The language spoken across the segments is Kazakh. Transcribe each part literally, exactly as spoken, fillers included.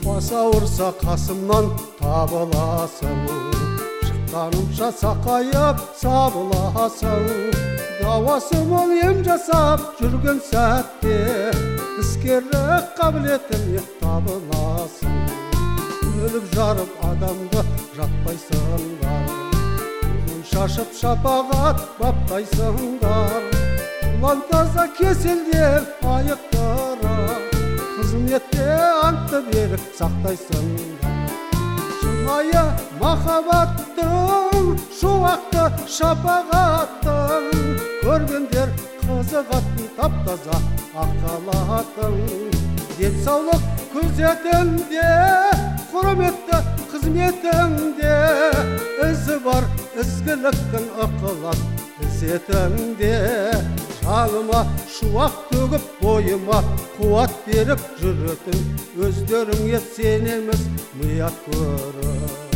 бас ауырса қасымнан табыласың, шыққанымша сақайып сабыласың. Дауасы мол ем жасап жүрген сәтте іскерлік қабілетіңе табыласың. Өліп жарып адамды жатпайсыңдар, күн шашып шапағат баптайсыңдар. Ұлан таза кеселдер айықтырып, қызметте антты беріп сақтайсыңдар. Шынайы махаббаттың, шуақты шапағаттың, көргендер қызығатын таптаза ақалатын. Денсаулық күзетінде, құрметті қызметіңде, ізі бар ізгіліктің ықылас ізетіңде. Жаныма шуақ төгіп, бойыма қуат беріп жүретін өздеріңе сенеміз мұят көріп.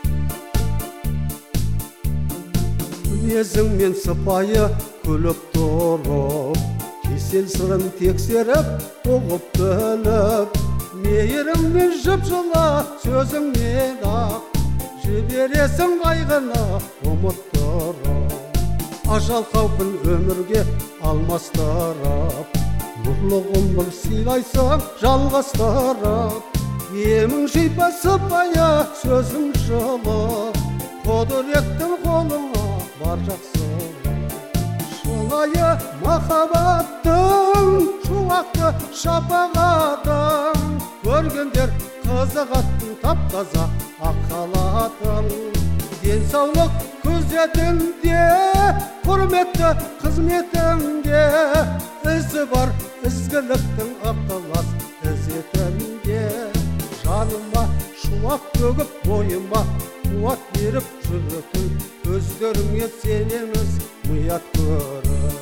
Мінезіңмен сыпайы күліп тұрып, кесел сырын тексеріп ұғып біліп, мейіріңмен жып-жылы сөзіңмен ақ жібересің қайғыны ұмыттырып. Ажал қаупін өмірге алмастырып, нұрлы ғұмыр сыйлайсың жалғастырып. Емің шипа сыпайы сөзің жылы, құдіреттің қолыңа бар жақсылық. Шынайы махаббаттың, шуақты шапағатын, көргендер қызығатын таптаза ақалатын. Денсаулық күзетінде, құрметті қызметіңде, ізі бар ізгіліктің ықылас ізетіңде. Жаныма шуақ төгіп, бойыма қуат беріп жүретін өздеріңе сенеміз мұят көріп.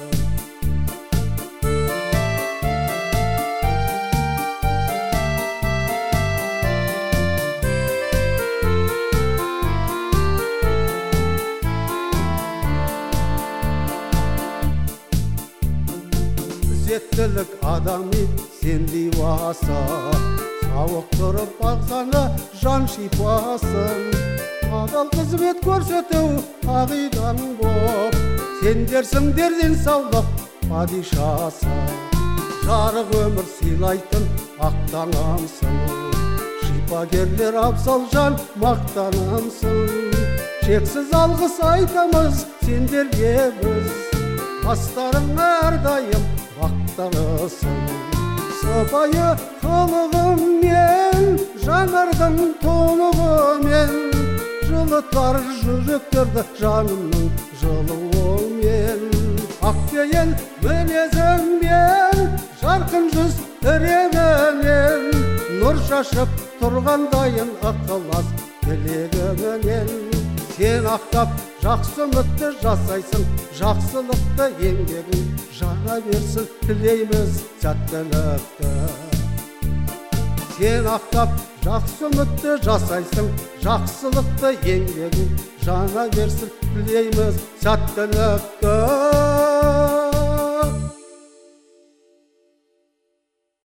Ізеттілік адами сендей басы, сауықтырып ағзаны жан шипасын. Адал қызмет көрсету қағидаң боп, сендерсіңдер денсаулық падишасы. Жарық өмір сыйлайтын ақтанамсың, шипагерлер абзал жан мақтанамсың. Шексіз алғыс айтамыз сендерге біз, бастарың әрдайым бақтағысың. Сыпайы қылығыңмен, жанардың толығымен, жылытар жүректерді жанымның жылуымен. Ақпейіл мінезіңмен, жарқын жүз іреңінен, нұр шашып тұрғандайын ықылас тілегіңнен. Сен ақтап жақсы үмітті жасайсың, жақсылықты еңбегің жана берсін тілейміз сәттілікті. Сен ақтап жақсы үмітті жасайсың, жақсылықты еңбегің жана берсін тілейміз сәттілікті.